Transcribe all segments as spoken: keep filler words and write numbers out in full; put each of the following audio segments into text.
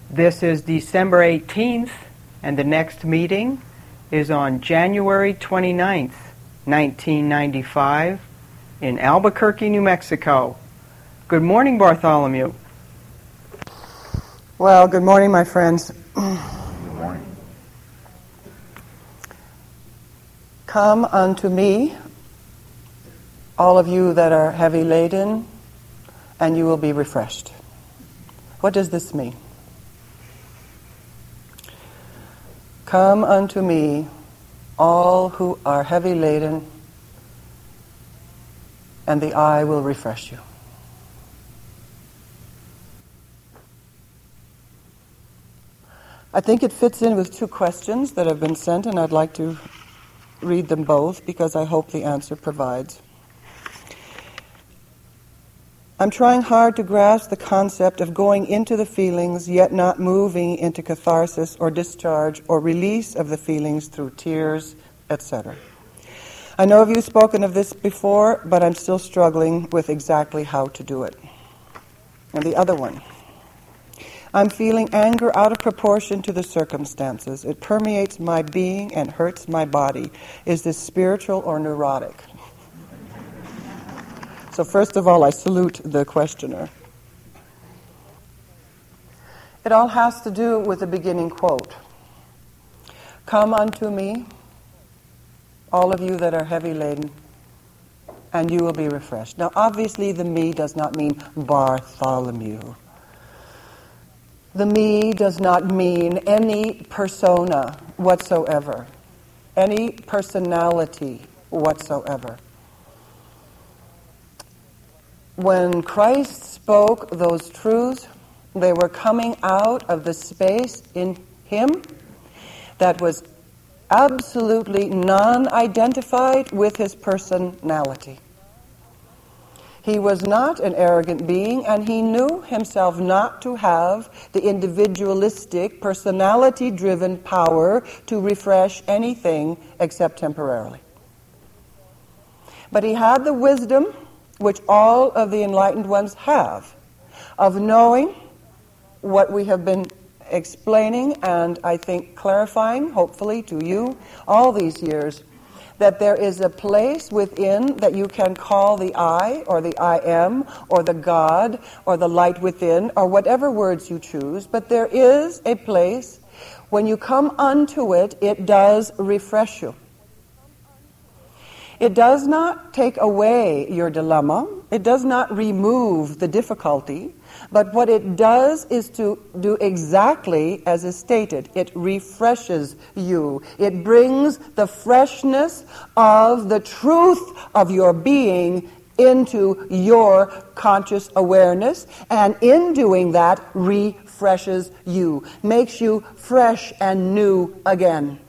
This is December eighteenth, and the next meeting is on January twenty-ninth, nineteen ninety-five, in Albuquerque, New Mexico. Good morning, Bartholomew. Well, good morning, my friends. Good morning. Come unto me, all of you that are heavy laden, and you will be refreshed. What does this mean? Come unto me, all who are heavy laden, and the I will refresh you. I think it fits in with two questions that have been sent, and I'd like to read them both because I hope the answer provides. I'm trying hard to grasp the concept of going into the feelings yet not moving into catharsis or discharge or release of the feelings through tears, et cetera. I know you've spoken of this before, but I'm still struggling with exactly how to do it. And the other one. I'm feeling anger out of proportion to the circumstances. It permeates my being and hurts my body. Is this spiritual or neurotic? So first of all, I salute the questioner. It all has to do with the beginning quote. Come unto me, all of you that are heavy laden, and you will be refreshed. Now, obviously, the me does not mean Bartholomew. The me does not mean any persona whatsoever, any personality whatsoever. When Christ spoke those truths, they were coming out of the space in him that was absolutely non-identified with his personality. He was not an arrogant being, and he knew himself not to have the individualistic, personality-driven power to refresh anything except temporarily. But he had the wisdom, which all of the enlightened ones have, of knowing what we have been explaining and I think clarifying, hopefully to you, all these years, that there is a place within that you can call the I, or the I am, or the God, or the light within, or whatever words you choose, but there is a place, when you come unto it, it does refresh you. It does not take away your dilemma. It does not remove the difficulty. But what it does is to do exactly as is stated. It refreshes you. It brings the freshness of the truth of your being into your conscious awareness. And in doing that, refreshes you. Makes you fresh and new again.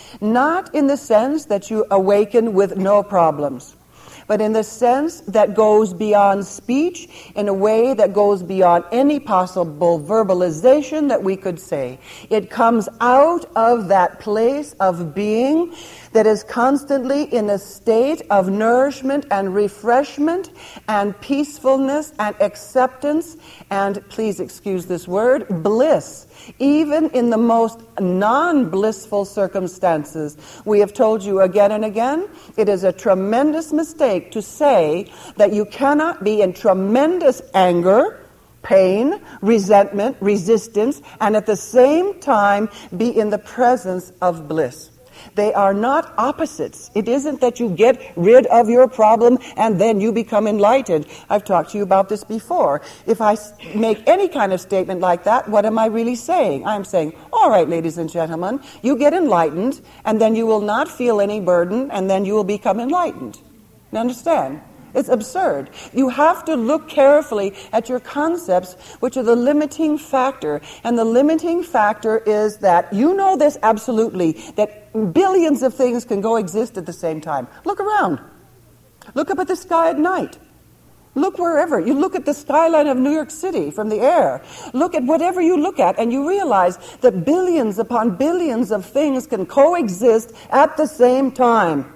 Not in the sense that you awaken with no problems, but in the sense that goes beyond speech, in a way that goes beyond any possible verbalization that we could say. It comes out of that place of being that is constantly in a state of nourishment and refreshment and peacefulness and acceptance and, please excuse this word, bliss. Even in the most non-blissful circumstances, we have told you again and again, it is a tremendous mistake to say that you cannot be in tremendous anger, pain, resentment, resistance, and at the same time be in the presence of bliss. They are not opposites. It isn't that you get rid of your problem and then you become enlightened. I've talked to you about this before. If I make any kind of statement like that, what am I really saying? I'm saying, all right, ladies and gentlemen, you get enlightened and then you will not feel any burden and then you will become enlightened. You understand? It's absurd. You have to look carefully at your concepts, which are the limiting factor. And the limiting factor is that you know this absolutely, that billions of things can go exist at the same time. Look around. Look up at the sky at night. Look wherever. You look at the skyline of New York City from the air. Look at whatever you look at, and you realize that billions upon billions of things can coexist at the same time.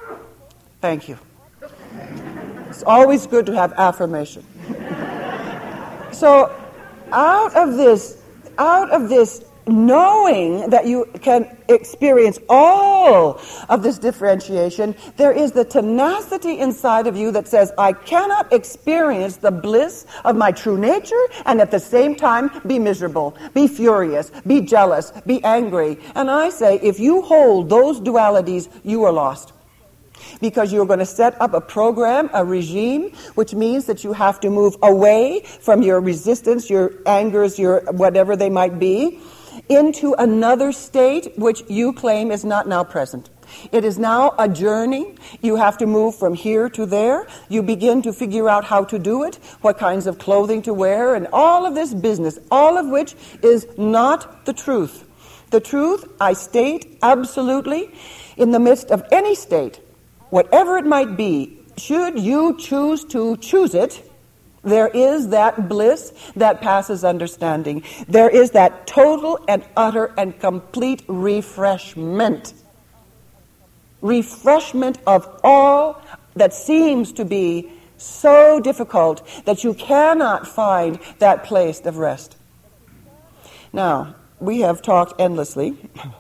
Thank you. It's always good to have affirmation. So, out of this out of this knowing that you can experience all of this differentiation, there is the tenacity inside of you that says, I cannot experience the bliss of my true nature and at the same time be miserable, be furious, be jealous, be angry. And I say, if you hold those dualities, you are lost. Because you're going to set up a program, a regime, which means that you have to move away from your resistance, your angers, your whatever they might be, into another state which you claim is not now present. It is now a journey. You have to move from here to there. You begin to figure out how to do it, what kinds of clothing to wear, and all of this business, all of which is not the truth. The truth, I state absolutely, in the midst of any state, whatever it might be, should you choose to choose it, there is that bliss that passes understanding. There is that total and utter and complete refreshment. Refreshment of all that seems to be so difficult that you cannot find that place of rest. Now, we have talked endlessly.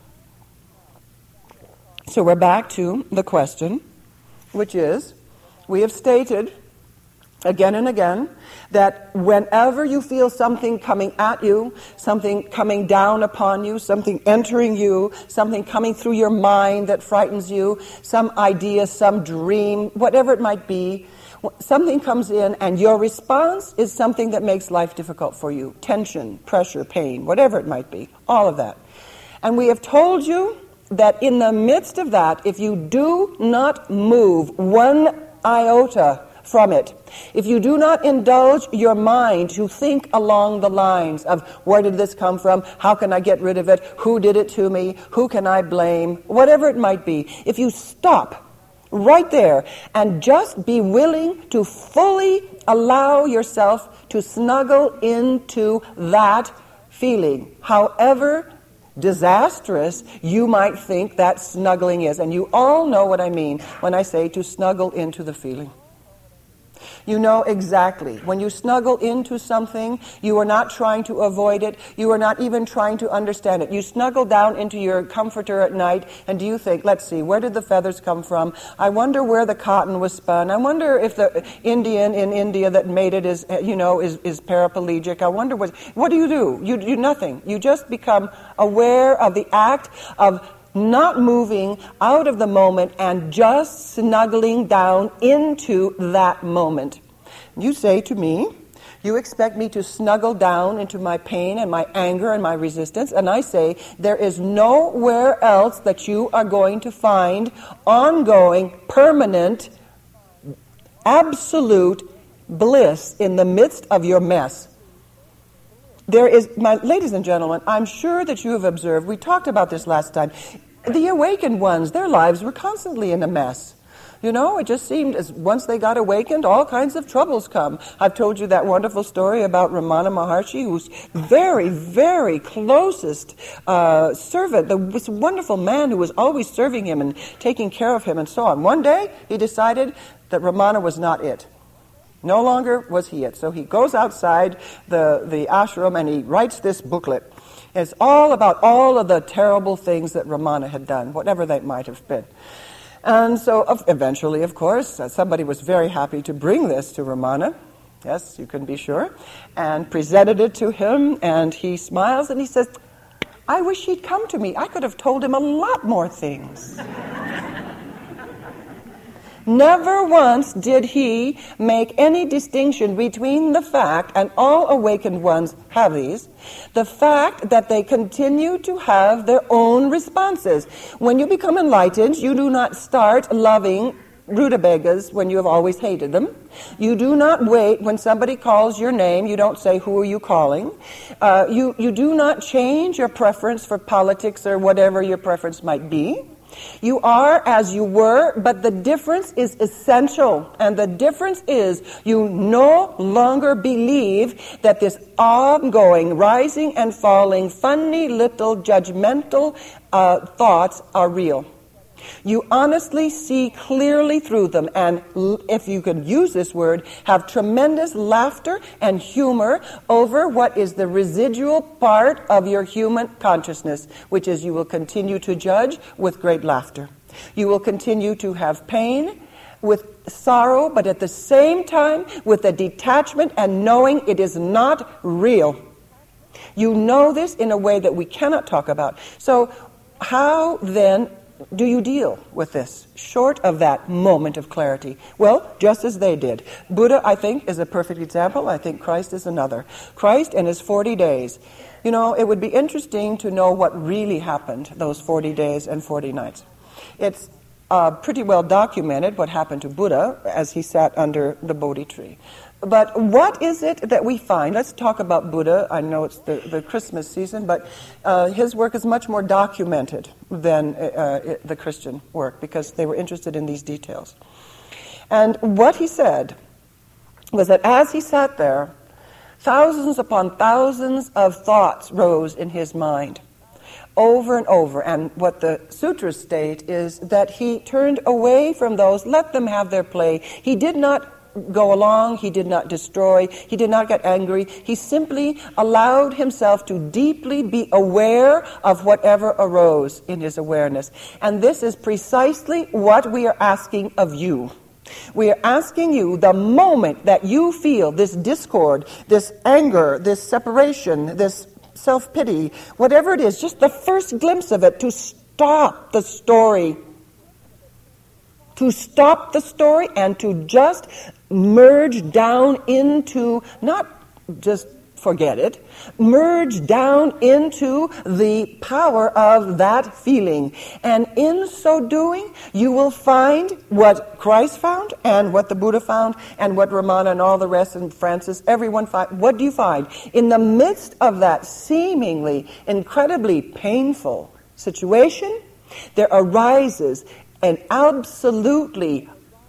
So we're back to the question, which is, we have stated again and again that whenever you feel something coming at you, something coming down upon you, something entering you, something coming through your mind that frightens you, some idea, some dream, whatever it might be, something comes in and your response is something that makes life difficult for you. Tension, pressure, pain, whatever it might be, all of that. And we have told you that in the midst of that, if you do not move one iota from it, if you do not indulge your mind to think along the lines of where did this come from, how can I get rid of it, who did it to me, who can I blame, whatever it might be, if you stop right there and just be willing to fully allow yourself to snuggle into that feeling, however disastrous you might think that snuggling is. And you all know what I mean when I say to snuggle into the feeling. You know exactly. When you snuggle into something, you are not trying to avoid it. You are not even trying to understand it. You snuggle down into your comforter at night, and do you think, let's see, where did the feathers come from? I wonder where the cotton was spun. I wonder if the Indian in India that made it is, you know, is, is paraplegic. I wonder what, what do you do? You do nothing. You just become aware of the act of not moving out of the moment and just snuggling down into that moment. You say to me, you expect me to snuggle down into my pain and my anger and my resistance, and I say, there is nowhere else that you are going to find ongoing, permanent, absolute bliss in the midst of your mess. There is, my ladies and gentlemen, I'm sure that you have observed, we talked about this last time, the awakened ones, their lives were constantly in a mess. You know, it just seemed as once they got awakened, all kinds of troubles come. I've told you that wonderful story about Ramana Maharshi, whose very, very closest uh, servant, the, this wonderful man who was always serving him and taking care of him and so on. One day, he decided that Ramana was not it. No longer was he it. So he goes outside the, the ashram and he writes this booklet. It's all about all of the terrible things that Ramana had done, whatever they might have been. And so eventually, of course, somebody was very happy to bring this to Ramana. Yes, you can be sure. And presented it to him, and he smiles and he says, I wish he'd come to me. I could have told him a lot more things. Never once did he make any distinction between the fact, and all awakened ones have these, the fact that they continue to have their own responses. When you become enlightened, you do not start loving rutabagas when you have always hated them. You do not wait when somebody calls your name. You don't say, who are you calling? Uh, you, you do not change your preference for politics or whatever your preference might be. You are as you were, but the difference is essential. And the difference is you no longer believe that this ongoing, rising and falling, funny little judgmental uh, thoughts are real. You honestly see clearly through them, and if you could use this word, have tremendous laughter and humor over what is the residual part of your human consciousness, which is you will continue to judge with great laughter. You will continue to have pain with sorrow, but at the same time with a detachment and knowing it is not real. You know this in a way that we cannot talk about. So how then do you deal with this, short of that moment of clarity? Well, just as they did. Buddha, I think, is a perfect example. I think Christ is another. Christ and his forty days. You know, it would be interesting to know what really happened those forty days and forty nights. It's uh, pretty well documented what happened to Buddha as he sat under the Bodhi tree. But what is it that we find? Let's talk about Buddha. I know it's the, the Christmas season, but uh, his work is much more documented than uh, the Christian work because they were interested in these details. And what he said was that as he sat there, thousands upon thousands of thoughts rose in his mind over and over. And what the sutras state is that he turned away from those, let them have their play. He did not go along, he did not destroy, he did not get angry. He simply allowed himself to deeply be aware of whatever arose in his awareness. And this is precisely what we are asking of you. We are asking you, the moment that you feel this discord, this anger, this separation, this self-pity, whatever it is, just the first glimpse of it, to stop the story. To stop the story and to just merge down into, not just forget it, merge down into the power of that feeling. And in so doing, you will find what Christ found and what the Buddha found and what Ramana and all the rest and Francis, everyone find. What do you find? In the midst of that seemingly incredibly painful situation, there arises an absolutely,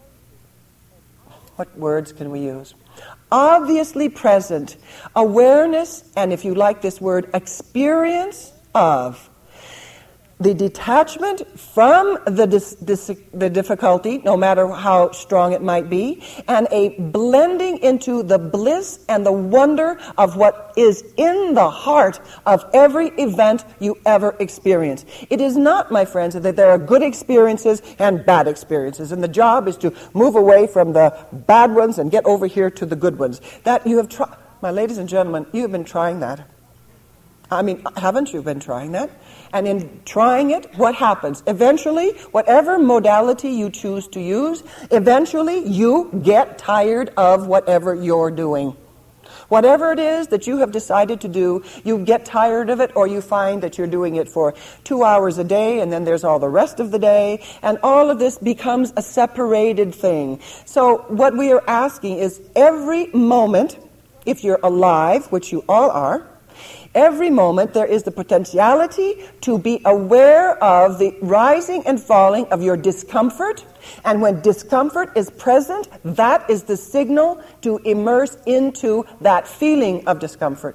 what words can we use? Obviously present awareness, and if you like this word, experience of the detachment from the, dis, dis, the difficulty, no matter how strong it might be, and a blending into the bliss and the wonder of what is in the heart of every event you ever experience. It is not, my friends, that there are good experiences and bad experiences, and the job is to move away from the bad ones and get over here to the good ones. That you have tried, my ladies and gentlemen, you have been trying that. I mean, haven't you been trying that? And in trying it, what happens? Eventually, whatever modality you choose to use, eventually you get tired of whatever you're doing. Whatever it is that you have decided to do, you get tired of it, or you find that you're doing it for two hours a day, and then there's all the rest of the day, and all of this becomes a separated thing. So what we are asking is every moment, if you're alive, which you all are, every moment there is the potentiality to be aware of the rising and falling of your discomfort. And when discomfort is present, that is the signal to immerse into that feeling of discomfort.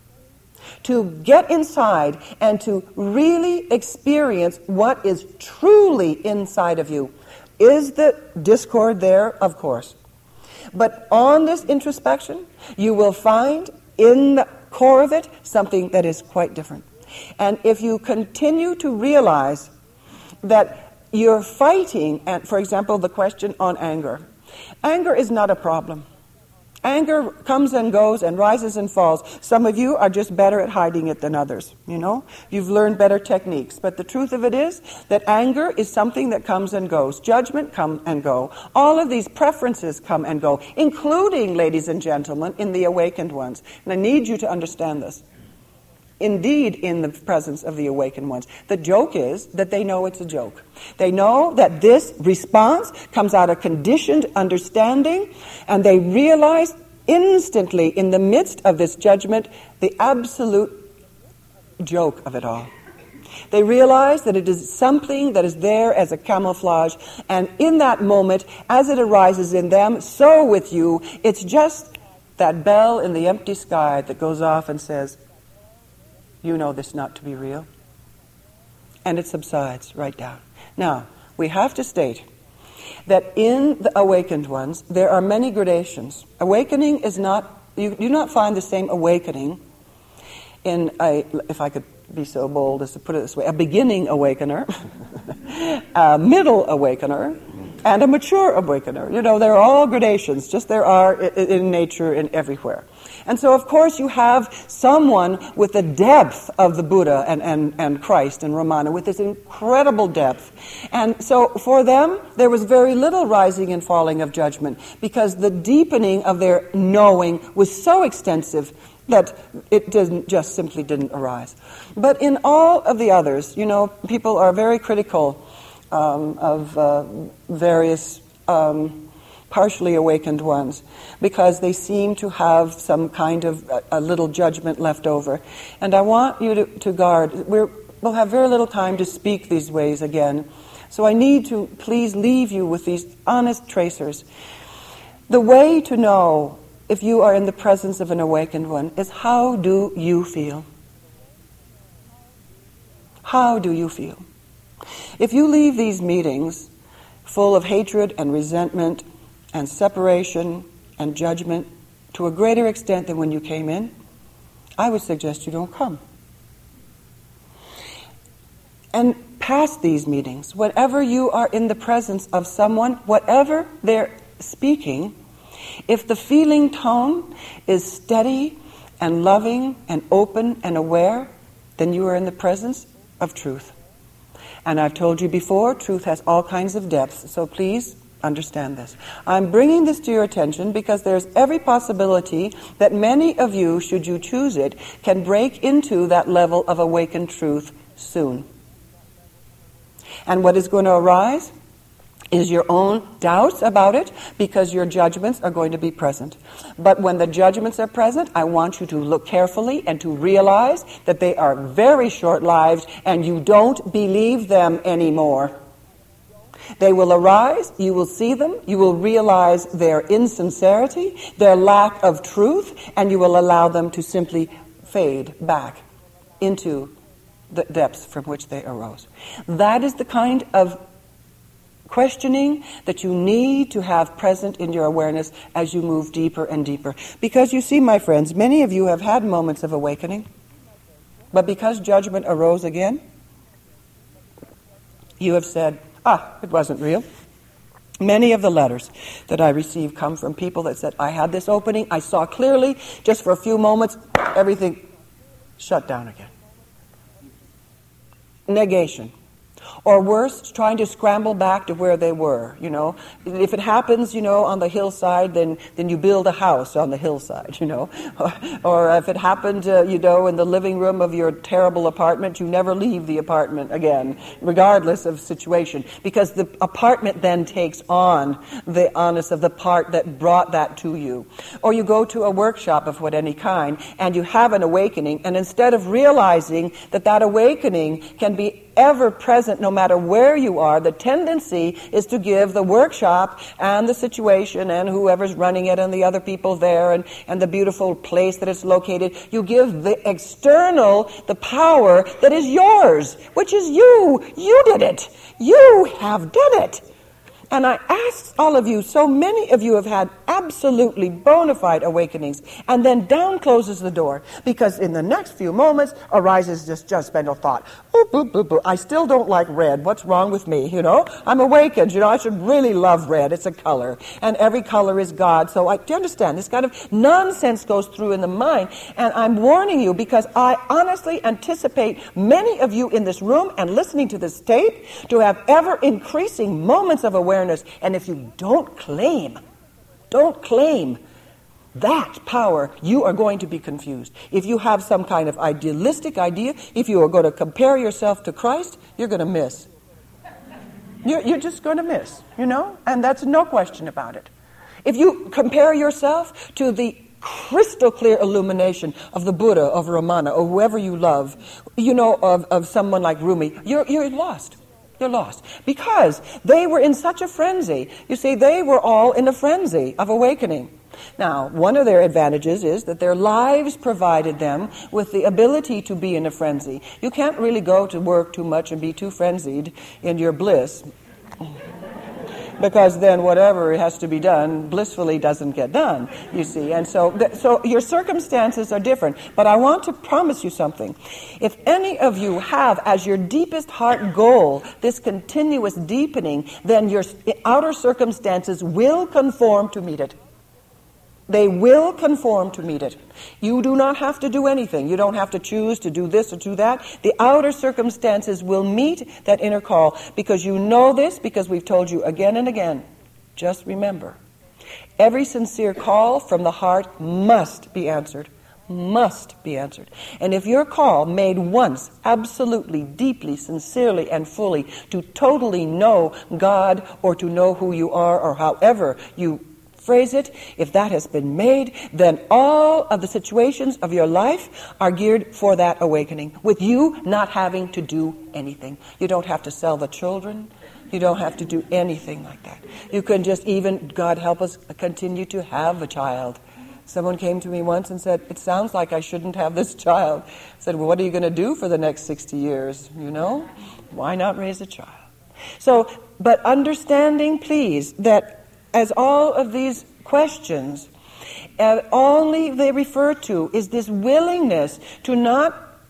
To get inside and to really experience what is truly inside of you. Is the discord there? Of course. But on this introspection, you will find in the core of it something that is quite different. And if you continue to realize that you're fighting, and for example, the question on anger. Anger is not a problem. Anger comes and goes and rises and falls. Some of you are just better at hiding it than others, you know? You've learned better techniques. But the truth of it is that anger is something that comes and goes. Judgment come and go. All of these preferences come and go, including, ladies and gentlemen, in the awakened ones. And I need you to understand this. Indeed, in the presence of the awakened ones. The joke is that they know it's a joke. They know that this response comes out of conditioned understanding, and they realize instantly in the midst of this judgment the absolute joke of it all. They realize that it is something that is there as a camouflage, and in that moment, as it arises in them, so with you, it's just that bell in the empty sky that goes off and says, you know this not to be real. And it subsides right down. Now, we have to state that in the awakened ones, there are many gradations. Awakening is not, you do not find the same awakening in a, if I could be so bold as to put it this way, a beginning awakener, a middle awakener, and a mature awakener. You know, there are all gradations, just there are in nature and everywhere. And so, of course, you have someone with the depth of the Buddha and, and, and Christ and Ramana, with this incredible depth. And so, for them, there was very little rising and falling of judgment, because the deepening of their knowing was so extensive that it didn't, just simply didn't arise. But in all of the others, you know, people are very critical um, of uh, various um, partially awakened ones, because they seem to have some kind of a, a little judgment left over. And I want you to, to guard. We're, we'll have very little time to speak these ways again. So I need to please leave you with these honest tracers. The way to know if you are in the presence of an awakened one is, how do you feel? How do you feel? If you leave these meetings full of hatred and resentment and separation and judgment to a greater extent than when you came in, I would suggest you don't come. And past these meetings, whenever you are in the presence of someone, whatever they're speaking, if the feeling tone is steady and loving and open and aware, then you are in the presence of truth. And I've told you before, truth has all kinds of depths, so please understand this. I'm bringing this to your attention because there's every possibility that many of you, should you choose it, can break into that level of awakened truth soon. And what is going to arise is your own doubts about it, because your judgments are going to be present. But when the judgments are present, I want you to look carefully and to realize that they are very short-lived and you don't believe them anymore. They will arise, you will see them, you will realize their insincerity, their lack of truth, and you will allow them to simply fade back into the depths from which they arose. That is the kind of questioning that you need to have present in your awareness as you move deeper and deeper. Because you see, my friends, many of you have had moments of awakening, but because judgment arose again, you have said, ah, it wasn't real. Many of the letters that I receive come from people that said, I had this opening, I saw clearly, just for a few moments, everything shut down again. Negation. Or worse, trying to scramble back to where they were, you know. If it happens, you know, on the hillside, then, then you build a house on the hillside, you know. Or, or if it happened, uh, you know, in the living room of your terrible apartment, you never leave the apartment again, regardless of situation. Because the apartment then takes on the onus of the part that brought that to you. Or you go to a workshop of what any kind, and you have an awakening, and instead of realizing that that awakening can be ever present no matter where you are, the tendency is to give the workshop and the situation and whoever's running it and the other people there and, and the beautiful place that it's located, you give the external the power that is yours, which is you. You did it. You have done it. And I ask all of you, so many of you have had absolutely bona fide awakenings, and then down closes the door, because in the next few moments arises this judgmental thought. Boop, boop, boop, boop. I still don't like red. What's wrong with me? You know, I'm awakened. You know, I should really love red. It's a color, and every color is God. So I, do you understand? This kind of nonsense goes through in the mind, and I'm warning you because I honestly anticipate many of you in this room and listening to this tape to have ever increasing moments of awareness. And if you don't claim, don't claim that power, you are going to be confused. If you have some kind of idealistic idea, if you are going to compare yourself to Christ, you're going to miss. You're, you're just going to miss, you know? And that's no question about it. If you compare yourself to the crystal clear illumination of the Buddha, of Ramana, or whoever you love, you know, of, of someone like Rumi, you're, you're lost. You're lost. Because they were in such a frenzy. You see, they were all in a frenzy of awakening. Now, one of their advantages is that their lives provided them with the ability to be in a frenzy. You can't really go to work too much and be too frenzied in your bliss. Because then whatever has to be done blissfully doesn't get done, you see. And so, th- so your circumstances are different. But I want to promise you something. If any of you have as your deepest heart goal this continuous deepening, then your outer circumstances will conform to meet it. They will conform to meet it. You do not have to do anything. You don't have to choose to do this or do that. The outer circumstances will meet that inner call because you know this, because we've told you again and again. Just remember, every sincere call from the heart must be answered. Must be answered. And if your call made once, absolutely, deeply, sincerely, and fully, to totally know God or to know who you are or however you phrase it, if that has been made, then all of the situations of your life are geared for that awakening, with you not having to do anything. You don't have to sell the children. You don't have to do anything like that. You can just even, God help us, continue to have a child. Someone came to me once and said, it sounds like I shouldn't have this child. I said, well, what are you going to do for the next sixty years? You know, why not raise a child? So, but understanding, please, that as all of these questions, uh, only they refer to is this willingness to not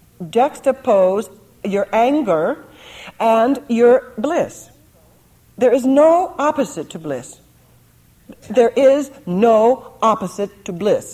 juxtapose your anger and your bliss. There is no opposite to bliss. There is no opposite to bliss.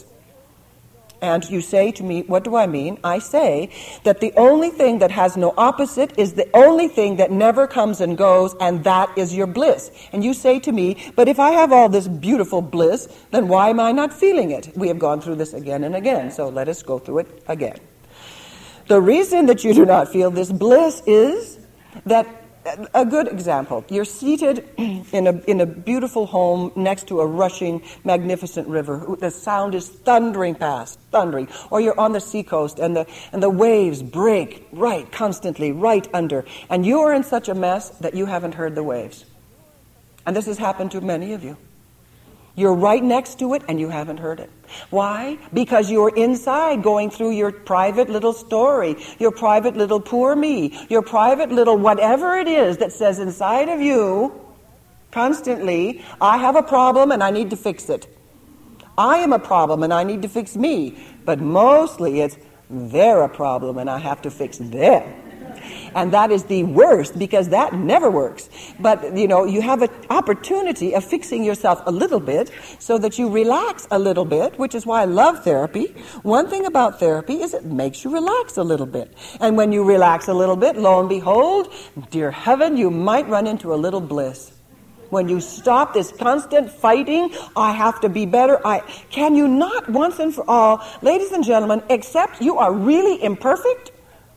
And you say to me, what do I mean? I say that the only thing that has no opposite is the only thing that never comes and goes, and that is your bliss. And you say to me, but if I have all this beautiful bliss, then why am I not feeling it? We have gone through this again and again, so let us go through it again. The reason that you do not feel this bliss is that, a good example, you're seated in a in a beautiful home next to a rushing, magnificent river. The sound is thundering past, thundering. Or you're on the seacoast and the and the waves break right constantly, right under. And you are in such a mess that you haven't heard the waves. And this has happened to many of you. You're right next to it and you haven't heard it. Why? Because you're inside going through your private little story, your private little poor me, your private little whatever it is that says inside of you constantly, I have a problem and I need to fix it. I am a problem and I need to fix me. But mostly it's they're a problem and I have to fix them. And that is the worst, because that never works. But, you know, you have an opportunity of fixing yourself a little bit so that you relax a little bit, which is why I love therapy. One thing about therapy is it makes you relax a little bit. And when you relax a little bit, lo and behold, dear heaven, you might run into a little bliss. When you stop this constant fighting, I have to be better. I can you not once and for all, ladies and gentlemen, accept you are really imperfect?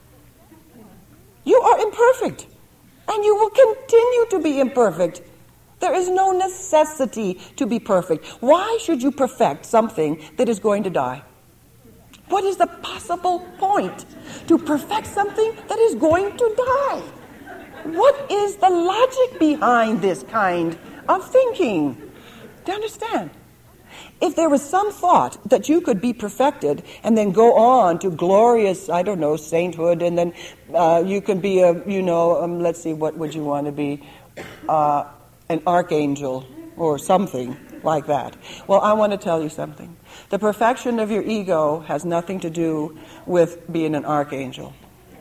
You are imperfect, and you will continue to be imperfect. There is no necessity to be perfect. Why should you perfect something that is going to die? What is the possible point to perfect something that is going to die? What is the logic behind this kind of thinking? Do you understand? If there was some thought that you could be perfected and then go on to glorious, I don't know, sainthood, and then uh, you can be a, you know, um, let's see, what would you want to be? Uh, an archangel or something like that. Well, I want to tell you something. The perfection of your ego has nothing to do with being an archangel.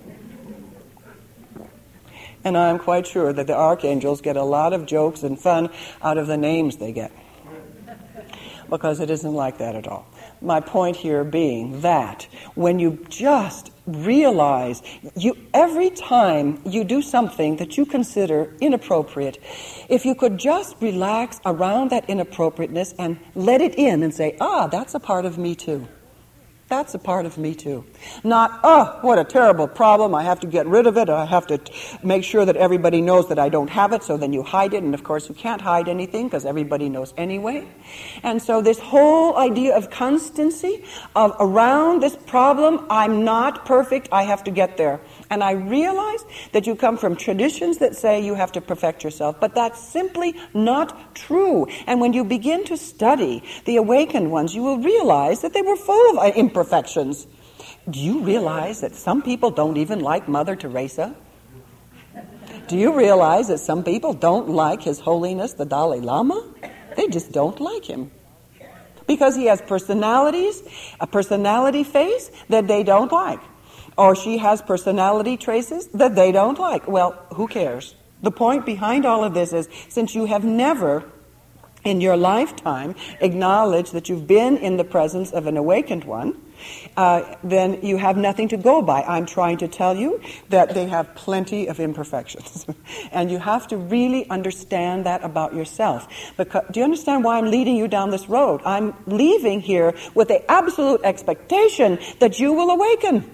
And I'm quite sure that the archangels get a lot of jokes and fun out of the names they get. Because it isn't like that at all. My point here being that when you just realize, you every time you do something that you consider inappropriate, if you could just relax around that inappropriateness and let it in and say, ah, that's a part of me too. That's a part of me too. Not, oh, what a terrible problem. I have to get rid of it. I have to t- make sure that everybody knows that I don't have it, so then you hide it. And of course you can't hide anything because everybody knows anyway. And so this whole idea of constancy of around this problem, I'm not perfect, I have to get there. And I realize that you come from traditions that say you have to perfect yourself, but that's simply not true. And when you begin to study the awakened ones, you will realize that they were full of imperfections. Do you realize that some people don't even like Mother Teresa? Do you realize that some people don't like His Holiness the Dalai Lama? They just don't like him. Because he has personalities, a personality face that they don't like. Or she has personality traces that they don't like. Well, who cares? The point behind all of this is, since you have never in your lifetime acknowledged that you've been in the presence of an awakened one, uh, then you have nothing to go by. I'm trying to tell you that they have plenty of imperfections. And you have to really understand that about yourself. Because, do you understand why I'm leading you down this road? I'm leaving here with the absolute expectation that you will awaken.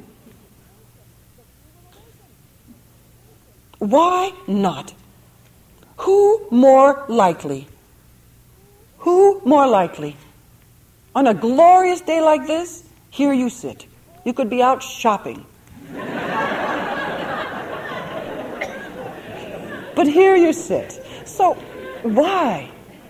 Why not? Who more likely? Who more likely? On a glorious day like this, here you sit. You could be out shopping. But here you sit. So why?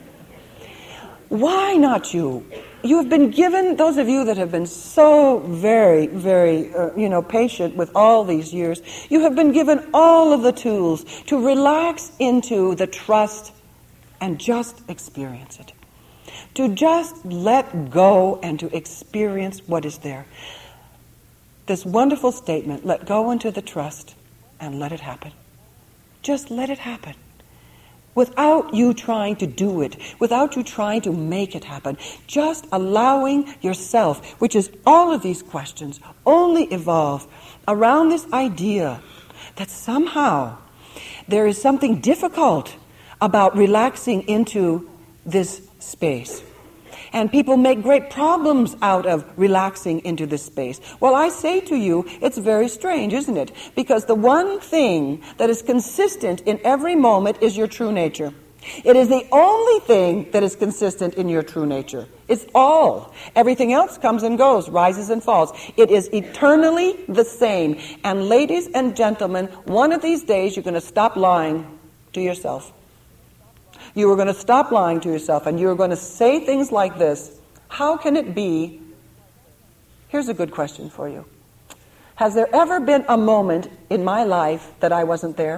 Why not you? You have been given, those of you that have been so very, very, uh, you know, patient with all these years, you have been given all of the tools to relax into the trust and just experience it. To just let go and to experience what is there. This wonderful statement, let go into the trust and let it happen. Just let it happen. Without you trying to do it, without you trying to make it happen, just allowing yourself, which is all of these questions, only evolve around this idea that somehow there is something difficult about relaxing into this space. And people make great problems out of relaxing into this space. Well, I say to you, it's very strange, isn't it? Because the one thing that is consistent in every moment is your true nature. It is the only thing that is consistent in your true nature. It's all. Everything else comes and goes, rises and falls. It is eternally the same. And ladies and gentlemen, one of these days you're going to stop lying to yourself. You are going to stop lying to yourself and you are going to say things like this. How can it be? Here's a good question for you. Has there ever been a moment in my life that I wasn't there?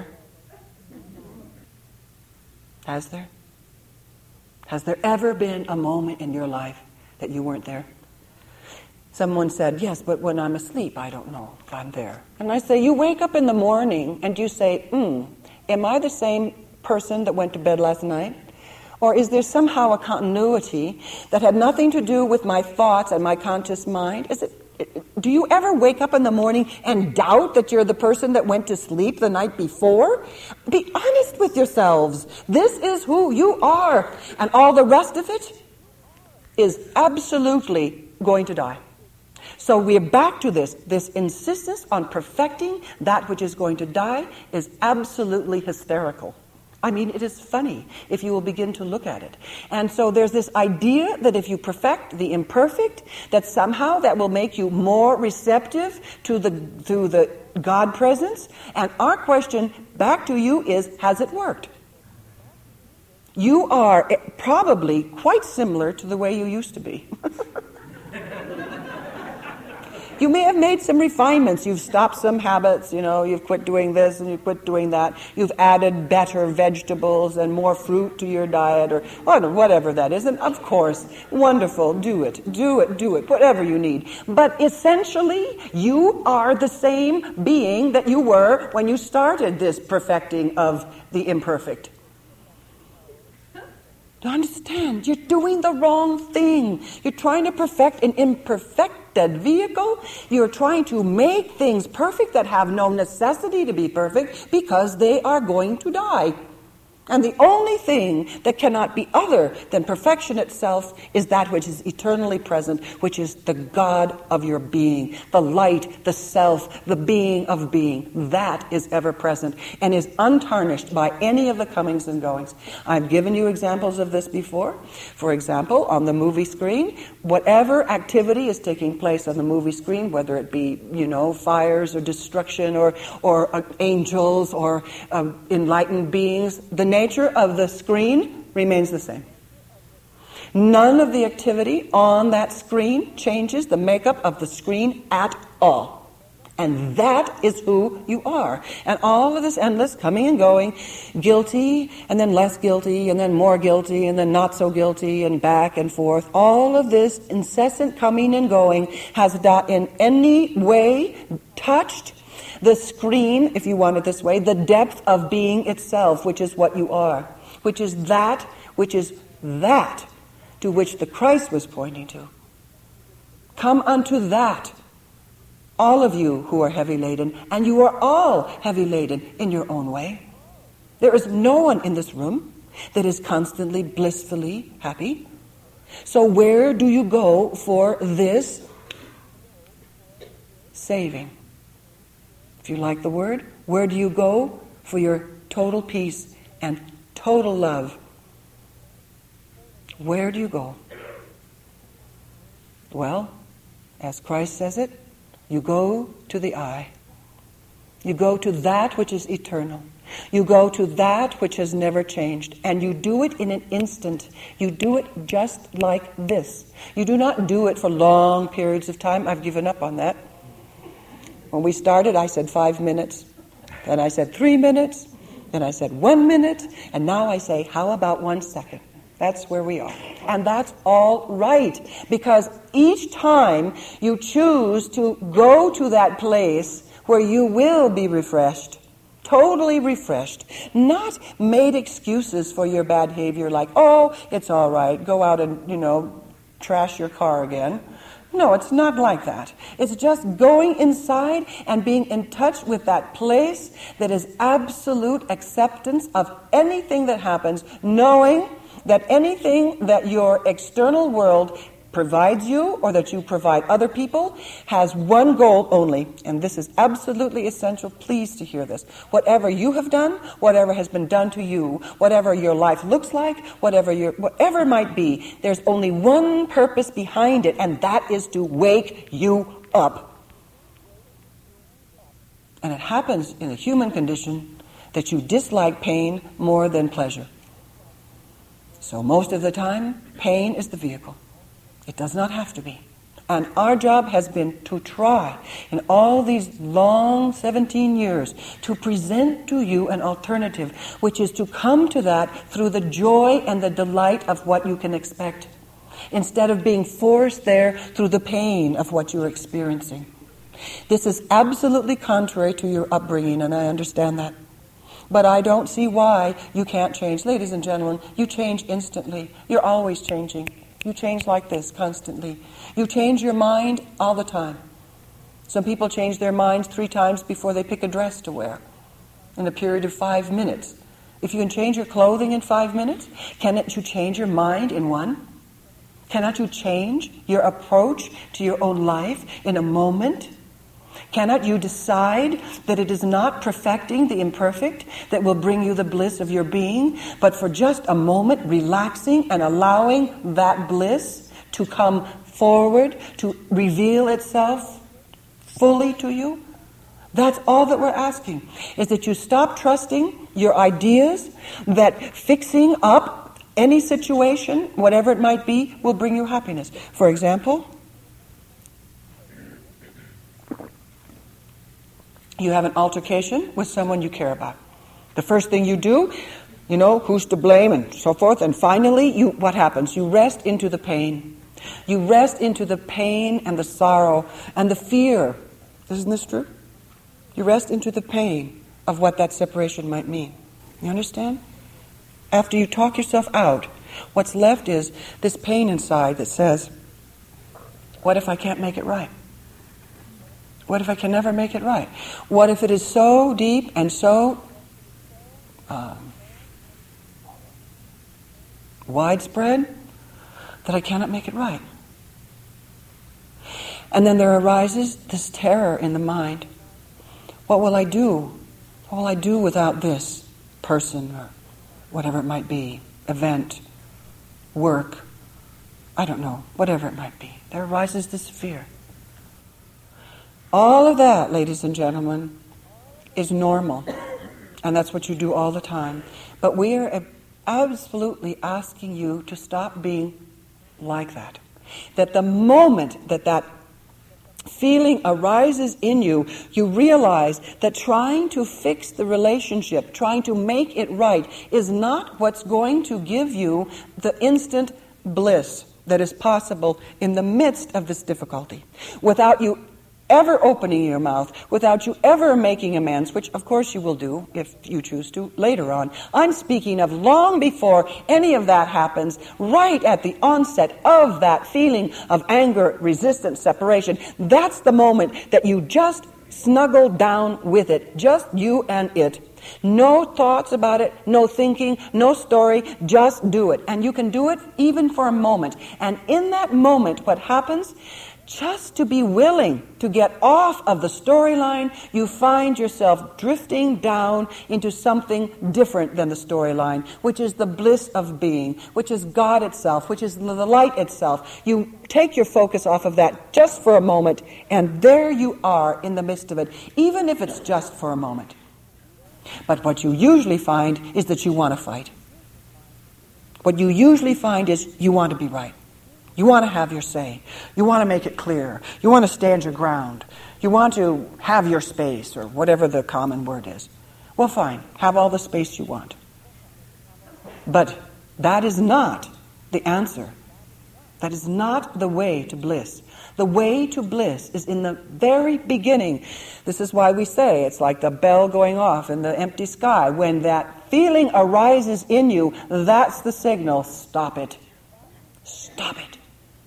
Has there? Has there ever been a moment in your life that you weren't there? Someone said, yes, but when I'm asleep, I don't know if I'm there. And I say, you wake up in the morning and you say, hmm, am I the same person that went to bed last night? Or is there somehow a continuity that had nothing to do with my thoughts and my conscious mind? Is it, do you ever wake up in the morning and doubt that you're the person that went to sleep the night before? Be honest with yourselves. This is who you are. And all the rest of it is absolutely going to die. So we're back to this. This insistence on perfecting that which is going to die is absolutely hysterical. I mean, it is funny if you will begin to look at it. And so there's this idea that if you perfect the imperfect, that somehow that will make you more receptive to the to the God presence. And our question back to you is, has it worked? You are probably quite similar to the way you used to be. You may have made some refinements. You've stopped some habits, you know, you've quit doing this and you've quit doing that. You've added better vegetables and more fruit to your diet or whatever that is. And of course, wonderful, do it, do it, do it, whatever you need. But essentially, you are the same being that you were when you started this perfecting of the imperfect. You understand? You're doing the wrong thing. You're trying to perfect an imperfected vehicle. You're trying to make things perfect that have no necessity to be perfect because they are going to die. And the only thing that cannot be other than perfection itself is that which is eternally present, which is the God of your being, the light, the self, the being of being. That is ever present and is untarnished by any of the comings and goings. I've given you examples of this before. For example, on the movie screen, whatever activity is taking place on the movie screen, whether it be, you know, fires or destruction or, or uh, angels or uh, enlightened beings, the nature of the screen remains the same. None of the activity on that screen changes the makeup of the screen at all. And that is who you are. And all of this endless coming and going, guilty, and then less guilty, and then more guilty, and then not so guilty, and back and forth. All of this incessant coming and going has not in any way touched the screen, if you want it this way, the depth of being itself, which is what you are, which is that, which is that to which the Christ was pointing to. Come unto that, all of you who are heavy laden, and you are all heavy laden in your own way. There is no one in this room that is constantly blissfully happy. So where do you go for this saving? If you like the word, where do you go for your total peace and total love? Where do you go? Well, as Christ says it, you go to the I. You go to that which is eternal. You go to that which has never changed. And you do it in an instant. You do it just like this. You do not do it for long periods of time. I've given up on that. When we started, I said five minutes. Then I said three minutes. Then I said one minute. And now I say, how about one second? That's where we are. And that's all right. Because each time you choose to go to that place where you will be refreshed, totally refreshed, not made excuses for your bad behavior like, oh, it's all right, go out and, you know, trash your car again. No, it's not like that. It's just going inside and being in touch with that place that is absolute acceptance of anything that happens, knowing that anything that your external world provides you or that you provide other people has one goal only, and this is absolutely essential. Please to hear this. Whatever you have done, whatever has been done to you, whatever your life looks like, whatever your whatever it might be, there's only one purpose behind it, and that is to wake you up. And it happens in the human condition that you dislike pain more than pleasure. So most of the time, pain is the vehicle. It does not have to be. And our job has been to try, in all these long seventeen years, to present to you an alternative, which is to come to that through the joy and the delight of what you can expect, instead of being forced there through the pain of what you're experiencing. This is absolutely contrary to your upbringing, and I understand that. But I don't see why you can't change. Ladies and gentlemen, you change instantly. You're always changing. You change like this constantly. You change your mind all the time. Some people change their minds three times before they pick a dress to wear in a period of five minutes. If you can change your clothing in five minutes, cannot you change your mind in one? Cannot you change your approach to your own life in a moment? Cannot you decide that it is not perfecting the imperfect that will bring you the bliss of your being, but for just a moment relaxing and allowing that bliss to come forward, to reveal itself fully to you? That's all that we're asking, is that you stop trusting your ideas that fixing up any situation, whatever it might be, will bring you happiness. For example, you have an altercation with someone you care about. The first thing you do, you know, who's to blame and so forth. And finally, you what happens? You rest into the pain. You rest into the pain and the sorrow and the fear. Isn't this true? You rest into the pain of what that separation might mean. You understand? After you talk yourself out, what's left is this pain inside that says, what if I can't make it right? What if I can never make it right? What if it is so deep and so um, widespread that I cannot make it right? And then there arises this terror in the mind. What will I do? What will I do without this person or whatever it might be, event, work, I don't know, whatever it might be. There arises this fear. All of that, ladies and gentlemen, is normal. And that's what you do all the time. But we are absolutely asking you to stop being like that. That the moment that that feeling arises in you, you realize that trying to fix the relationship, trying to make it right, is not what's going to give you the instant bliss that is possible in the midst of this difficulty. Without you ever opening your mouth, without you ever making amends, which of course you will do if you choose to later on. I'm speaking of long before any of that happens, right at the onset of that feeling of anger, resistance, separation. That's the moment that you just snuggle down with it, just you and it. No thoughts about it, no thinking, no story, just do it. And you can do it even for a moment. And in that moment, what happens? Just to be willing to get off of the storyline, you find yourself drifting down into something different than the storyline, which is the bliss of being, which is God itself, which is the light itself. You take your focus off of that just for a moment, and there you are in the midst of it, even if it's just for a moment. But what you usually find is that you want to fight. What you usually find is you want to be right. You want to have your say. You want to make it clear. You want to stand your ground. You want to have your space, or whatever the common word is. Well, fine. Have all the space you want. But that is not the answer. That is not the way to bliss. The way to bliss is in the very beginning. This is why we say it's like the bell going off in the empty sky. When that feeling arises in you, that's the signal. Stop it. Stop it.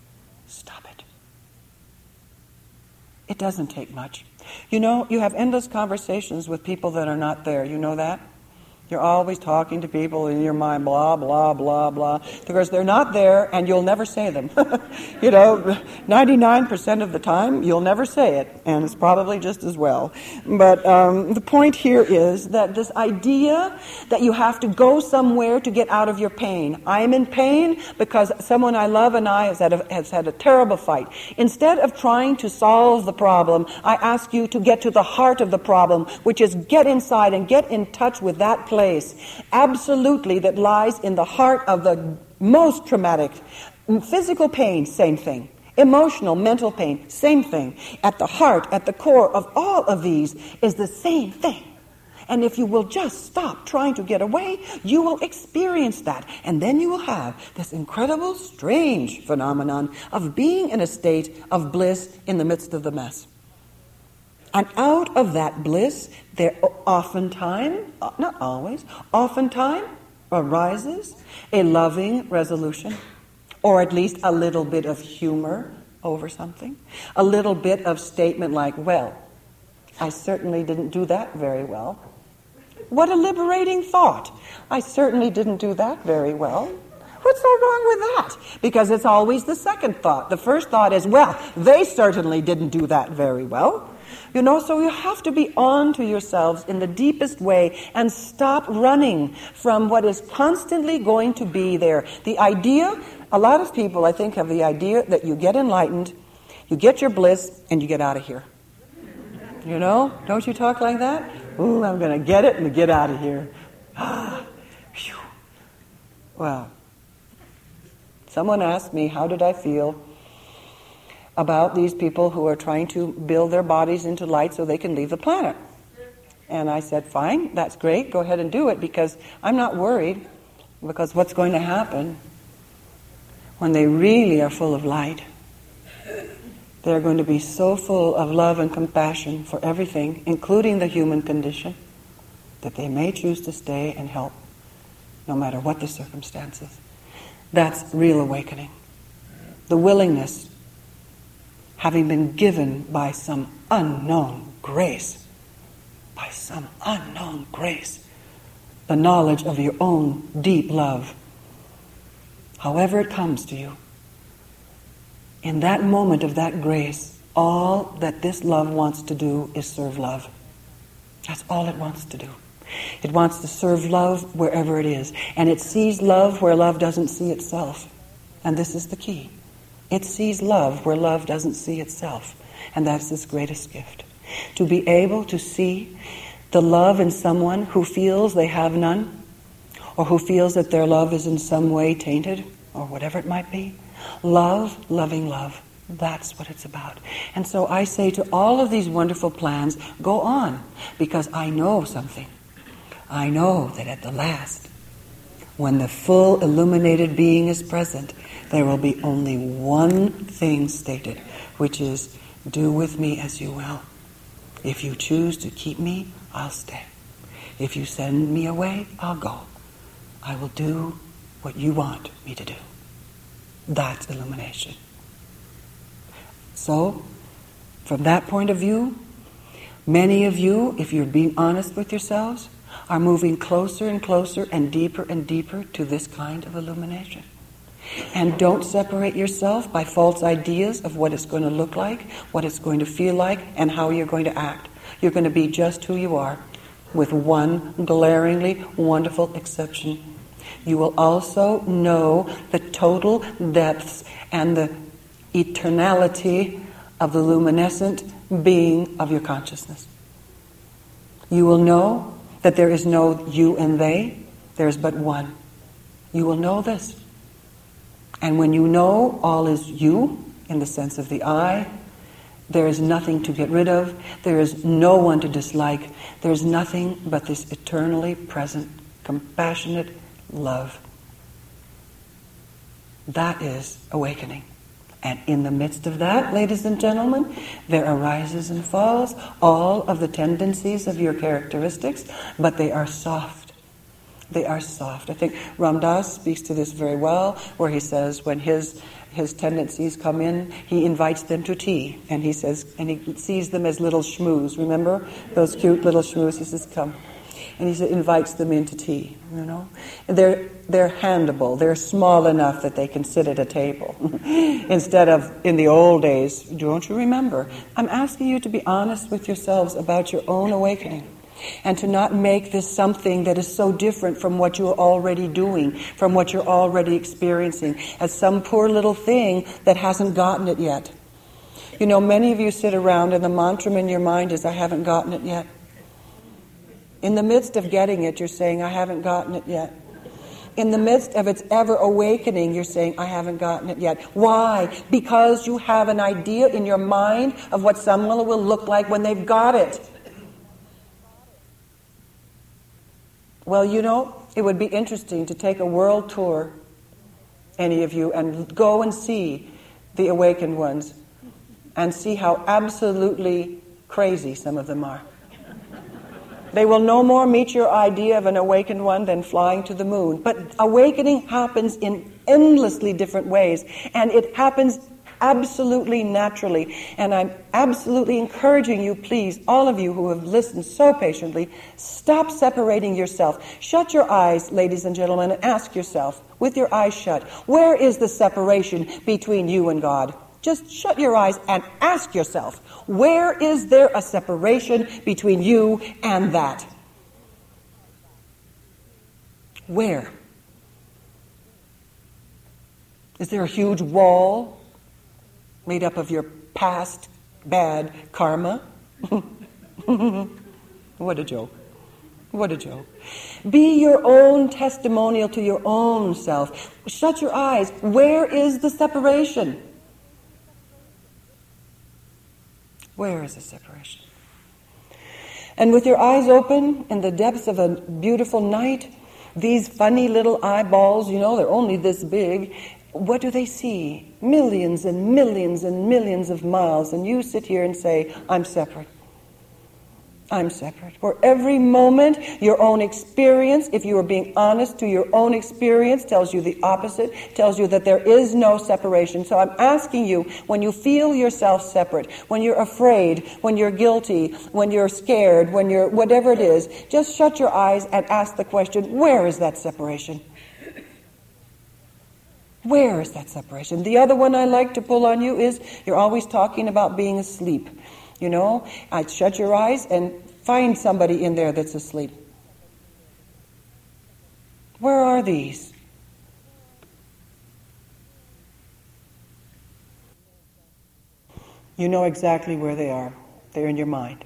It doesn't take much. You know, you have endless conversations with people that are not there. You know that? You're always talking to people in your mind, blah, blah, blah, blah, because they're not there and you'll never say them. You know, ninety-nine percent of the time you'll never say it, and it's probably just as well. But um, the point here is that this idea that you have to go somewhere to get out of your pain. I am in pain because someone I love and I has had a, has had a terrible fight. Instead of trying to solve the problem, I ask you to get to the heart of the problem, which is get inside and get in touch with that place. Place, absolutely, that lies in the heart of the most traumatic. Physical pain, same thing. Emotional, mental pain, same thing. At the heart, at the core of all of these is the same thing. And if you will just stop trying to get away, you will experience that. And then you will have this incredible, strange phenomenon of being in a state of bliss in the midst of the mess. And out of that bliss, there oftentimes, not always, oftentimes arises a loving resolution, or at least a little bit of humor over something, a little bit of statement like, well, I certainly didn't do that very well. What a liberating thought. I certainly didn't do that very well. What's so wrong with that? Because it's always the second thought. The first thought is, well, they certainly didn't do that very well. You know, so you have to be on to yourselves in the deepest way and stop running from what is constantly going to be there. The idea, a lot of people, I think, have the idea that you get enlightened, you get your bliss, and you get out of here. You know? Don't you talk like that? Ooh, I'm going to get it and get out of here. Ah, phew. Well, someone asked me, how did I feel about these people who are trying to build their bodies into light so they can leave the planet? And I said, fine, that's great, go ahead and do it, because I'm not worried, because what's going to happen when they really are full of light? They're going to be so full of love and compassion for everything, including the human condition, that they may choose to stay and help, no matter what the circumstances. That's real awakening. The willingness, having been given by some unknown grace, by some unknown grace, the knowledge of your own deep love, however it comes to you. In that moment of that grace, all that this love wants to do is serve love. That's all it wants to do. It wants to serve love wherever it is. And it sees love where love doesn't see itself. And this is the key. It sees love where love doesn't see itself. And that's its greatest gift. To be able to see the love in someone who feels they have none, or who feels that their love is in some way tainted, or whatever it might be. Love, loving love. That's what it's about. And so I say to all of these wonderful plans, go on, because I know something. I know that at the last, when the full illuminated being is present, there will be only one thing stated, which is, do with me as you will. If you choose to keep me, I'll stay. If you send me away, I'll go. I will do what you want me to do. That's illumination. So, from that point of view, many of you, if you're being honest with yourselves, are moving closer and closer and deeper and deeper to this kind of illumination. And don't separate yourself by false ideas of what it's going to look like, what it's going to feel like, and how you're going to act. You're going to be just who you are, with one glaringly wonderful exception. You will also know the total depths and the eternality of the luminescent being of your consciousness. You will know that there is no you and they, there is but one. You will know this. And when you know all is you, in the sense of the I, there is nothing to get rid of, there is no one to dislike, there is nothing but this eternally present, compassionate love. That is awakening. And in the midst of that, ladies and gentlemen, there arises and falls all of the tendencies of your characteristics, but they are soft. They are soft. I think Ram Dass speaks to this very well, where he says when his his tendencies come in, he invites them to tea, and he says, and he sees them as little shmoos. Remember those cute little shmoos? He says, "Come." And he said, invites them into tea, you know. And they're they're handable. They're small enough that they can sit at a table. Instead of in the old days, don't you remember? I'm asking you to be honest with yourselves about your own awakening. And to not make this something that is so different from what you're already doing, from what you're already experiencing, as some poor little thing that hasn't gotten it yet. You know, many of you sit around and the mantra in your mind is, I haven't gotten it yet. In the midst of getting it, you're saying, I haven't gotten it yet. In the midst of its ever awakening, you're saying, I haven't gotten it yet. Why? Because you have an idea in your mind of what someone will look like when they've got it. Well, you know, it would be interesting to take a world tour, any of you, and go and see the awakened ones and see how absolutely crazy some of them are. They will no more meet your idea of an awakened one than flying to the moon. But awakening happens in endlessly different ways, and it happens absolutely naturally. And I'm absolutely encouraging you, please, all of you who have listened so patiently, stop separating yourself. Shut your eyes, ladies and gentlemen, and ask yourself, with your eyes shut, where is the separation between you and God? Just shut your eyes and ask yourself, where is there a separation between you and that? Where? Is there a huge wall made up of your past bad karma? What a joke. What a joke. Be your own testimonial to your own self. Shut your eyes. Where is the separation? Where is the separation? And with your eyes open in the depths of a beautiful night, these funny little eyeballs, you know, they're only this big. What do they see? Millions and millions and millions of miles. And you sit here and say, I'm separate. I'm separate. For every moment, your own experience, if you are being honest to your own experience, tells you the opposite, tells you that there is no separation. So I'm asking you, when you feel yourself separate, when you're afraid, when you're guilty, when you're scared, when you're whatever it is, just shut your eyes and ask the question, where is that separation? Where is that separation? The other one I like to pull on you is, you're always talking about being asleep. You know, I'd shut your eyes and find somebody in there that's asleep. Where are these? You know exactly where they are. They're in your mind.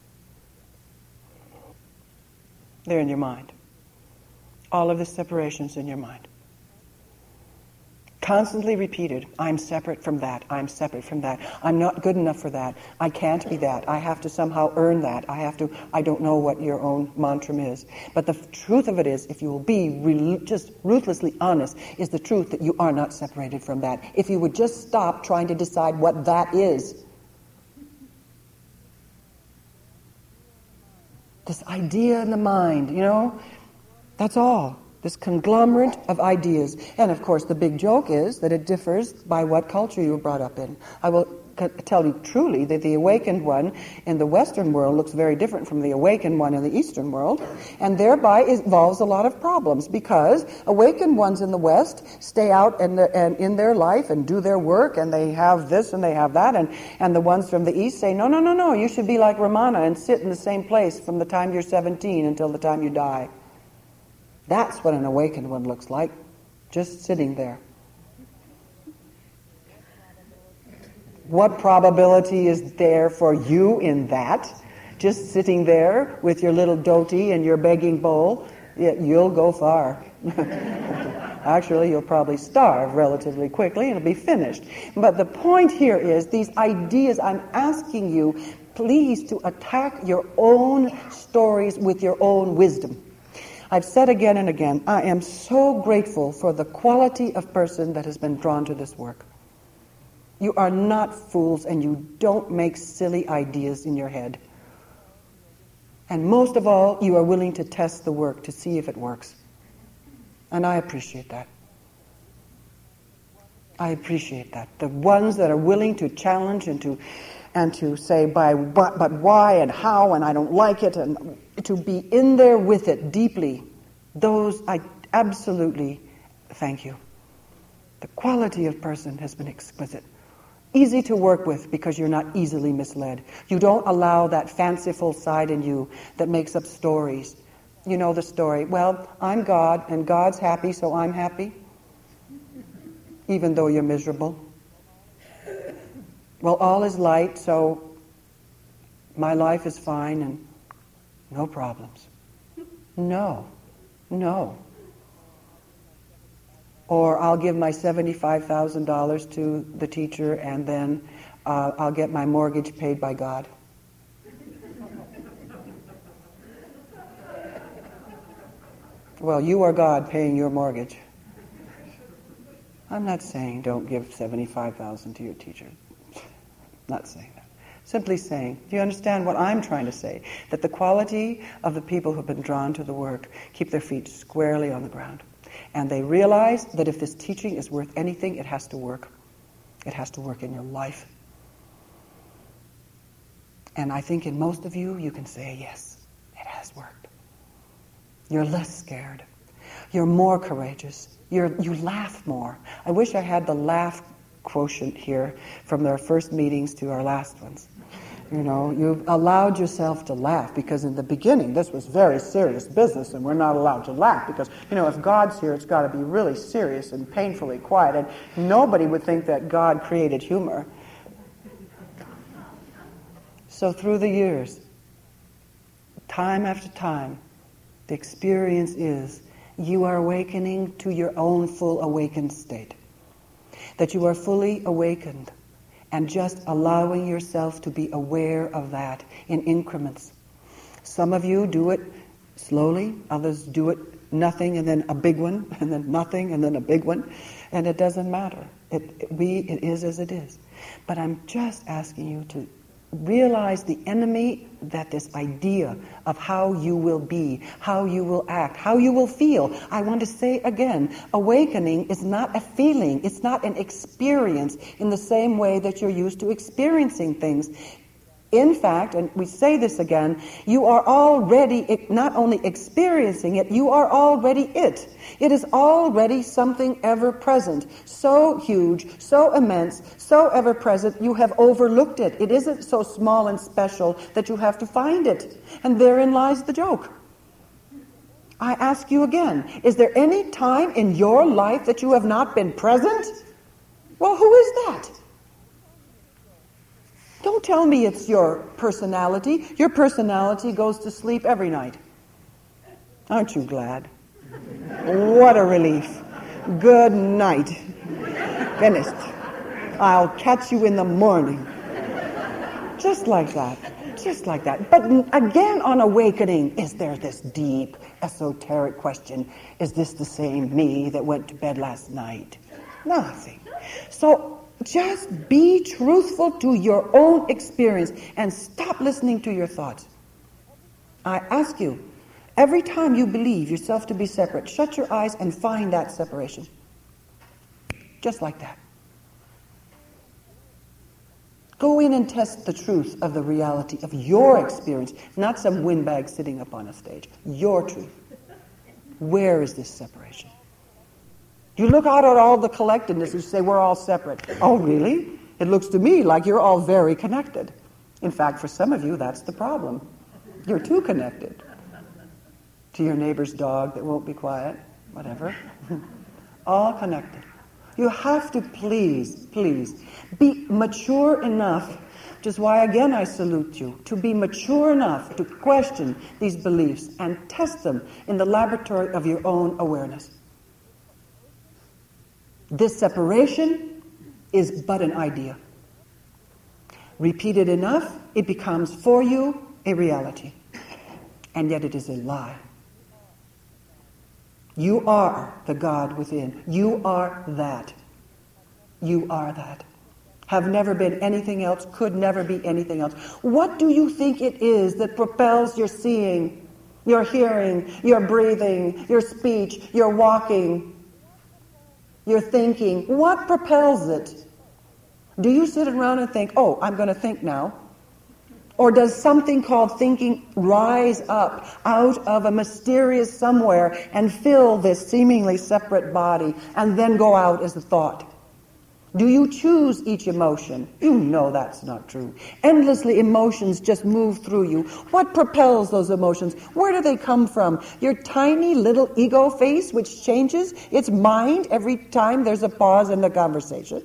They're in your mind. All of the separations in your mind. Constantly repeated, I'm separate from that, I'm separate from that, I'm not good enough for that, I can't be that, I have to somehow earn that, I have to, I don't know what your own mantra is. But the f- truth of it is, if you will be re- just ruthlessly honest, is the truth that you are not separated from that. If you would just stop trying to decide what that is. This idea in the mind, you know, that's all. This conglomerate of ideas. And of course the big joke is that it differs by what culture you were brought up in. I will c- tell you truly that the awakened one in the Western world looks very different from the awakened one in the Eastern world, and thereby involves a lot of problems, because awakened ones in the West stay out and, the, and in their life and do their work, and they have this and they have that, and, and the ones from the East say, no, no, no, no, you should be like Ramana and sit in the same place from the time you're seventeen until the time you die. That's what an awakened one looks like, just sitting there. What probability is there for you in that? Just sitting there with your little dhoti and your begging bowl, you'll go far. Actually, you'll probably starve relatively quickly and it'll be finished. But the point here is, these ideas, I'm asking you, please, to attack your own stories with your own wisdom. I've said again and again, I am so grateful for the quality of person that has been drawn to this work. You are not fools, and you don't make silly ideas in your head. And most of all, you are willing to test the work to see if it works. And I appreciate that. I appreciate that. The ones that are willing to challenge and to and to say, by but, but why and how, and I don't like it, and to be in there with it deeply, those I absolutely thank you. The quality of person has been exquisite. Easy to work with because you're not easily misled. You don't allow that fanciful side in you that makes up stories. You know the story, well, I'm God, and God's happy, so I'm happy, even though you're miserable. Well, all is light, so my life is fine and no problems. No, no. Or I'll give my seventy-five thousand dollars to the teacher, and then uh, I'll get my mortgage paid by God. Well, you are God paying your mortgage. I'm not saying don't give seventy-five thousand dollars to your teacher. Not saying that. Simply saying, do you understand what I'm trying to say? That the quality of the people who have been drawn to the work keep their feet squarely on the ground. And they realize that if this teaching is worth anything, it has to work. It has to work in your life. And I think in most of you, you can say, yes, it has worked. You're less scared. You're more courageous. You're, you laugh more. I wish I had the laugh quotient here from our first meetings to our last ones. You know, you've allowed yourself to laugh, because in the beginning this was very serious business, and we're not allowed to laugh because, you know, if God's here, it's got to be really serious and painfully quiet, and nobody would think that God created humor. So through the years, time after time, the experience is you are awakening to your own full awakened state. That you are fully awakened, and just allowing yourself to be aware of that in increments. Some of you do it slowly, others do it nothing and then a big one, and then nothing and then a big one, and it doesn't matter. It, it, we, it is as it is. But I'm just asking you to realize the enemy that this idea of how you will be, how you will act, how you will feel. I want to say again, awakening is not a feeling. It's not an experience in the same way that you're used to experiencing things. In fact, and we say this again, you are already not only experiencing it, you are already it. It is already something ever-present, so huge, so immense, so ever-present, you have overlooked it. It isn't so small and special that you have to find it. And therein lies the joke. I ask you again, is there any time in your life that you have not been present? Well, who is that? Don't tell me it's your personality. Your personality goes to sleep every night. Aren't you glad? What a relief. Good night. finished. I'll catch you in the morning. Just like that. Just like that. But again, on awakening, is there this deep, esoteric question, is this the same me that went to bed last night? Nothing. So just be truthful to your own experience and stop listening to your thoughts. I ask you, every time you believe yourself to be separate, shut your eyes and find that separation. Just like that. Go in and test the truth of the reality of your experience, not some windbag sitting up on a stage. Your truth. Where is this separation? You look out at all the collectedness and you say, we're all separate. Oh, really? It looks to me like you're all very connected. In fact, for some of you, that's the problem. You're too connected. To your neighbor's dog that won't be quiet, whatever. All connected. You have to please, please, be mature enough, which is why again I salute you, to be mature enough to question these beliefs and test them in the laboratory of your own awareness. This separation is but an idea. Repeated enough, it becomes for you a reality. And yet it is a lie. You are the God within. You are that. You are that. Have never been anything else, could never be anything else. What do you think it is that propels your seeing, your hearing, your breathing, your speech, your walking, your thinking? What propels it? Do you sit around and think, oh, I'm going to think now? Or does something called thinking rise up out of a mysterious somewhere and fill this seemingly separate body and then go out as a thought? Do you choose each emotion? You know that's not true. Endlessly emotions just move through you. What propels those emotions? Where do they come from? Your tiny little ego face which changes its mind every time there's a pause in the conversation?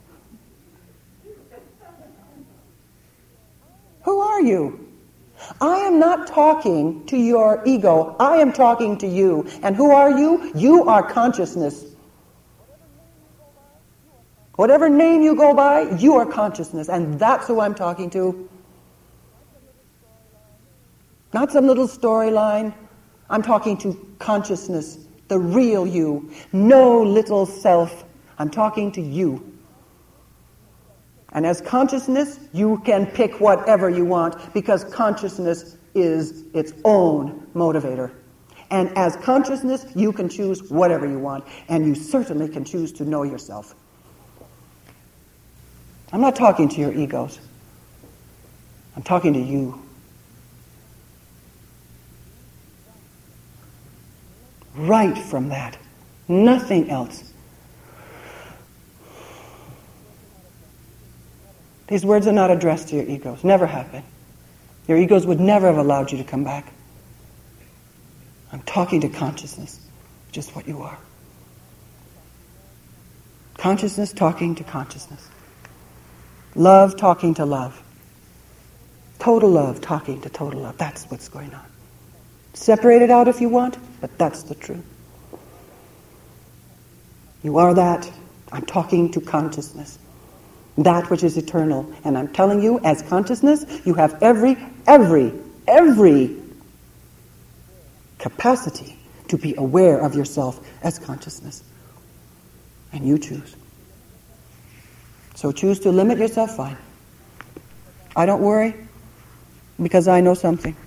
Who are you? I am not talking to your ego. I am talking to you. And who are you? You are consciousness. Whatever name you go by, you are consciousness. And that's who I'm talking to. Not some little storyline. I'm talking to consciousness, the real you. No little self. I'm talking to you. And as consciousness, you can pick whatever you want because consciousness is its own motivator. And as consciousness, you can choose whatever you want. And you certainly can choose to know yourself. I'm not talking to your egos. I'm talking to you. Right from that. Nothing else. These words are not addressed to your egos. Never have been. Your egos would never have allowed you to come back. I'm talking to consciousness, which is what you are. Consciousness talking to consciousness. Love talking to love. Total love talking to total love. That's what's going on. Separate it out if you want, but that's the truth. You are that. I'm talking to consciousness. That which is eternal. And I'm telling you, as consciousness, you have every, every, every capacity to be aware of yourself as consciousness. And you choose. So choose to limit yourself, fine. I don't worry, because I know something.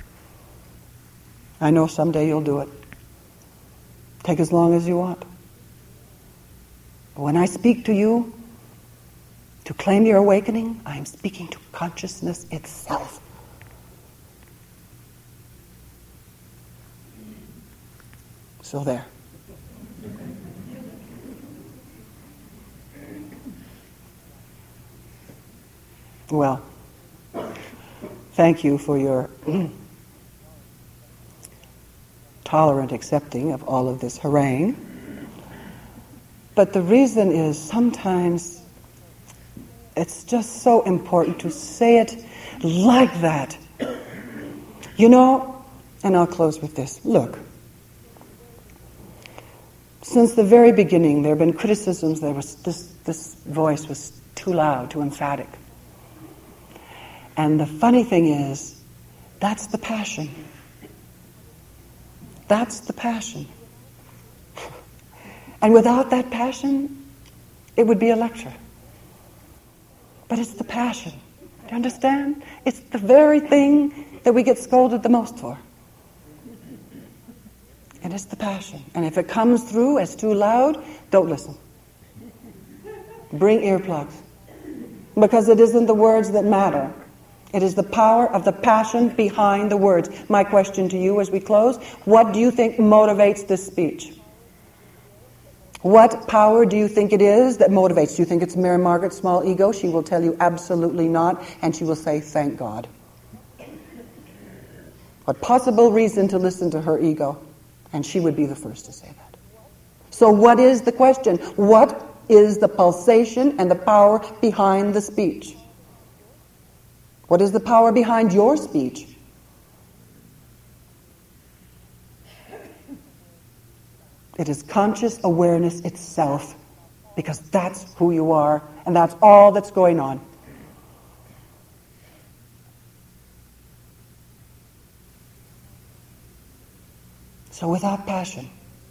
I know someday you'll do it. Take as long as you want. But when I speak to you, to claim your awakening, I am speaking to consciousness itself. So there. Well, thank you for your tolerant accepting of all of this harangue. But the reason is sometimes it's just so important to say it like that. You know, and I'll close with this. Look, Since the very beginning, there have been criticisms. There was this, this voice was too loud, too emphatic. And the funny thing is, that's the passion. That's the passion. And without that passion, it would be a lecture. But it's the passion. Do you understand? It's the very thing that we get scolded the most for. And it's the passion. And if it comes through as too loud, don't listen. Bring earplugs. Because it isn't the words that matter. It is the power of the passion behind the words. My question to you as we close, what do you think motivates this speech? What power do you think it is that motivates? Do you think it's Mary Margaret's small ego? She will tell you absolutely not, and she will say, thank God. What possible reason to listen to her ego? And she would be the first to say that. So what is the question? What is the pulsation and the power behind the speech? What is the power behind your speech? It is conscious awareness itself, because that's who you are, and that's all that's going on. So without passion,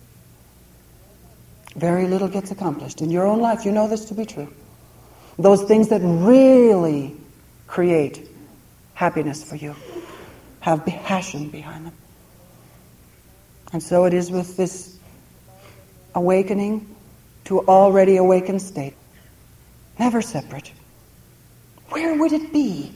very little gets accomplished. In your own life, you know this to be true. Those things that really create happiness for you have passion behind them. And so it is with this awakening to already awakened state. Never separate. Where would it be?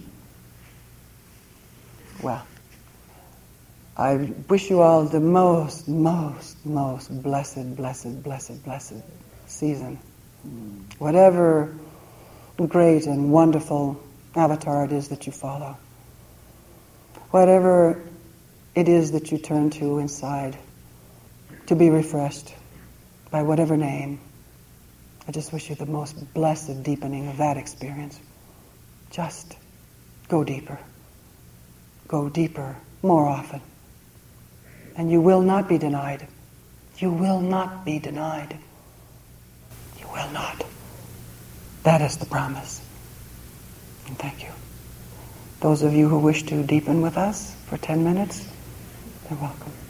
Well, I wish you all the most, most, most blessed, blessed, blessed, blessed season. Whatever great and wonderful avatar it is that you follow. Whatever it is that you turn to inside to be refreshed by whatever name. I just wish you the most blessed deepening of that experience. Just go deeper. Go deeper more often. And you will not be denied. You will not be denied. You will not. That is the promise. And thank you. Those of you who wish to deepen with us for ten minutes, you're welcome.